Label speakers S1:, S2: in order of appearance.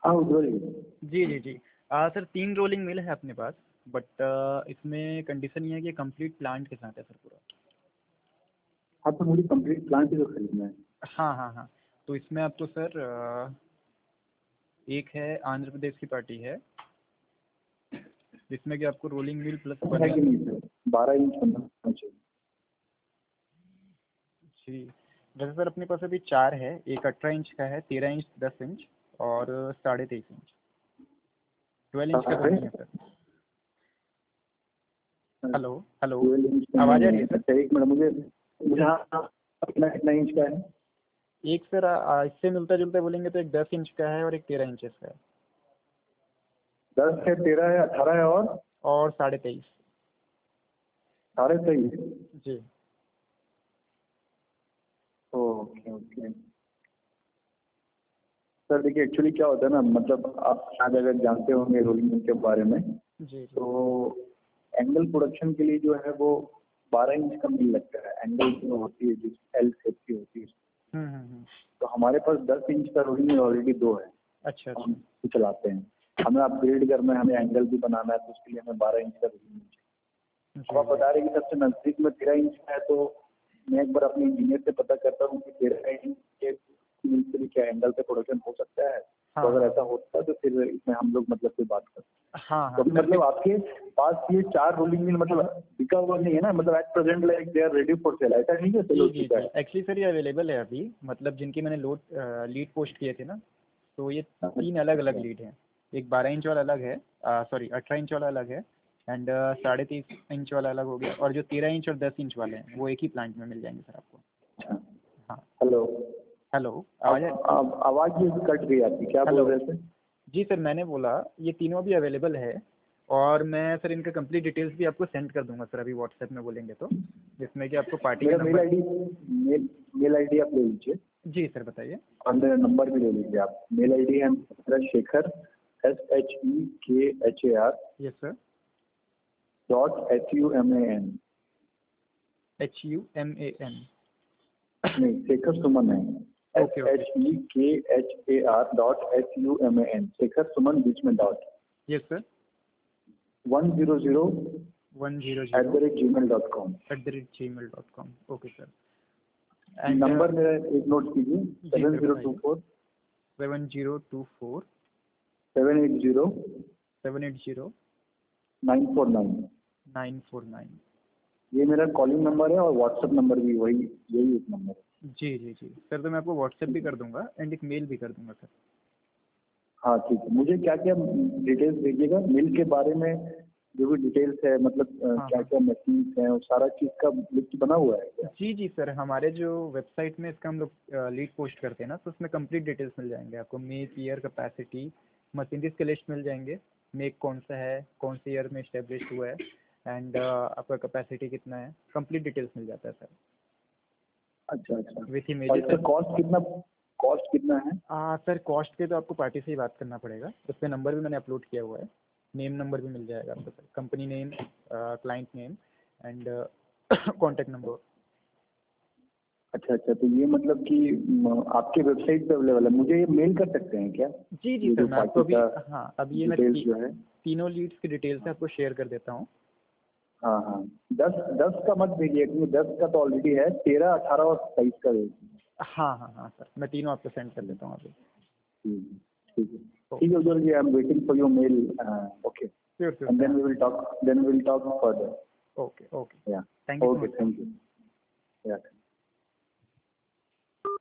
S1: हाँ उज्ज्वल जी।
S2: जी जी जी। Sir 3 rolling mill है अपने पास, बट इसमें कंडीशन ये है कि कंप्लीट प्लांट के साथ है सर पूरा।
S1: हाँ तो मुझे कंप्लीट प्लांट ही तो खरीदना है।
S2: हाँ हाँ हाँ। तो इसमें आपको सर एक है आंध्र प्रदेश की पार्टी है, जिसमें कि आपको रोलिंग मिल प्लस
S1: है कि नहीं सर? 12 इंच बनना चाहिए।
S2: जी। वैसे सर अपने पास अभी 4 है, एक 18 इंच का है, 13 इंच, 10 इंच और 23.5 इंच। 12 इंच का तो नहीं है सर। हेलो हेलो,
S1: 12 इंच का
S2: आवाज़ आ
S1: नहीं
S2: रही
S1: है।
S2: है सर?
S1: अच्छा एक मिनट, मुझे मुझे हाँ, कितना इंच का है?
S2: एक सर इससे मिलता जुलता बोलेंगे तो एक 10 इंच का है और एक 13 इंच का है।
S1: 10 है, 13 है, 18 है
S2: और 23.5।
S1: 23.5।
S2: जी।
S1: ओके ओके सर देखिए, एक्चुअली क्या होता है ना, मतलब आप शायद अगर जानते होंगे रोलिंग मिल के बारे में,
S2: जी जी।
S1: तो एंगल प्रोडक्शन के लिए जो है वो 12 इंच का मिल लगता है। एंगल जो होती है, जिस एल शेप की होती है,
S2: हम्म।
S1: तो हमारे पास 10 इंच का रोलिंग मिल ऑलरेडी 2 है।
S2: अच्छा अच्छा।
S1: हम चलाते हैं, हमें अपग्रेड करना है, हमें एंगल भी बनाना है, तो उसके लिए हमें 12 इंच का रोलिंग मिल चाहिए। अब
S2: जी
S1: आप
S2: जी।
S1: बता रहे हैं कि सबसे नजदीक में 13 इंच का है, तो मैं एक बार अपने इंजीनियर से पता करता हूँ कि 13 इंच के मिल से भी क्या एंगल पे प्रोडक्शन हो सकता है। तो
S2: हाँ
S1: अगर
S2: हाँ
S1: ऐसा होता है तो फिर इसमें हम लोग मतलब कोई बात करते हैं।
S2: हाँ
S1: तो
S2: हाँ
S1: अभी
S2: सर
S1: मतलब आपके पास ये 4 रोलिंग मिल मतलब बिका हुआ नहीं है ना, मतलब at present like they are ready for sale, ऐसा नहीं है, सेल
S2: जी
S1: हो
S2: जी
S1: चुका
S2: जी।
S1: है?
S2: एक्चुअली सर ये अवेलेबल है अभी, मतलब जिनकी मैंने लीड पोस्ट किए थे ना, तो ये 3 अलग अलग
S1: अच्छा
S2: लीड हैं। एक 12 इंच वाला अलग है, सॉरी 18 इंच वाला अलग है, एंड 23.5 इंच वाला अलग हो गया, और जो 13 इंच और 10 इंच वाले हैं वो एक ही प्लांट में मिल जाएंगे सर आपको।
S1: अच्छा।
S2: हाँ।
S1: हेलो।
S2: हेलो, आवाज़
S1: अब आवाज ये कट गई आपकी, क्या
S2: हेलो।
S1: बोल रहे थे?
S2: जी सर, मैंने बोला ये तीनों अभी अवेलेबल है, और मैं सर इनका कंप्लीट डिटेल्स भी आपको सेंड कर दूंगा सर अभी व्हाट्सएप में बोलेंगे तो, जिसमें कि आपको पार्टी का
S1: मेरा
S2: नंबर।
S1: मेल आईडी आप ले लीजिए,
S2: जी सर बताइए।
S1: और मेरा नंबर भी ले लीजिए आप। मेल आईडी है मेरा Shekhar, SHEKHAR
S2: yes sir.
S1: .SUMAN।
S2: HUMAN।
S1: नहीं, शेखर सुमन है।
S2: Okay okay.
S1: SHEKHAR.SUMAN, Shekhar Suman बीच में dot.
S2: Yes sir.
S1: 100
S2: 100
S1: @gmail.com।
S2: @gmail.com। Okay sir. And
S1: number मेरा एक नोट कीजिए,
S2: जी सर बताइए।
S1: 7024
S2: 7024
S1: 780
S2: 780
S1: 949।
S2: 949।
S1: ये मेरा कॉलिंग नंबर है, और व्हाट्सएप नंबर भी वही, यही एक नंबर है।
S2: जी जी जी सर, तो मैं आपको व्हाट्सएप भी कर दूंगा एंड एक मेल भी कर दूंगा सर।
S1: हाँ ठीक है, मुझे क्या क्या डिटेल्स भेजिएगा मिल के बारे में, जो भी डिटेल्स है, मतलब
S2: हाँ
S1: क्या
S2: हाँ।
S1: क्या मशीन्स हैं, और सारा चीज़ का लिस्ट बना हुआ है क्या?
S2: जी जी सर, हमारे जो वेबसाइट में इसका हम लोग लीड पोस्ट करते हैं ना, तो उसमें कंप्लीट डिटेल्स मिल जाएंगे आपको। मेक, ईयर, कैपेसिटी, मशीनरीज के लिस्ट मिल जाएंगे, मेक कौन सा है, कौन से ईयर में इस्टेब्लिश हुआ है, एंड आपका कैपेसिटी कितना है, कंप्लीट डिटेल्स मिल जाता है सर,
S1: अच्छा अच्छा।
S2: विथ
S1: और
S2: इमेजेस
S1: इसका
S2: एंड।
S1: कॉस्ट कितना है?
S2: सर कॉस्ट पे तो आपको पार्टी से ही बात करना पड़ेगा, उस पर नंबर भी मैंने अपलोड किया हुआ है, नेम नंबर भी मिल जाएगा आपको सर, company name, client name and contact number.
S1: अच्छा अच्छा, तो ये मतलब कि आपके वेबसाइट पे अवेलेबल है, मुझे ये मेल कर सकते हैं क्या,
S2: जी जी
S1: ये
S2: सर,
S1: जो
S2: मैं आपको
S1: पार्टी
S2: अभी,
S1: का
S2: हाँ अब ये मैं
S1: डिटेल्स जो है?
S2: तीनों लीड्स की डिटेल्स आपको शेयर कर देता हूँ।
S1: हाँ हाँ। 10 का मत भेजिए, क्योंकि 10 का तो ऑलरेडी है, 13, 18 और 23 का भेजिए।
S2: हाँ हाँ हाँ सर, मैं तीनों आपको सेंड कर देता हूँ अभी।
S1: ठीक है ठीक है।
S2: ओके।
S1: ठीक है Ujjwal ji, I am waiting for your mail. Okay,
S2: sure sure
S1: and
S2: sir.
S1: Then we will talk further.
S2: Okay okay.
S1: Yeah
S2: thank you so
S1: okay,
S2: much sir.
S1: Thank you. या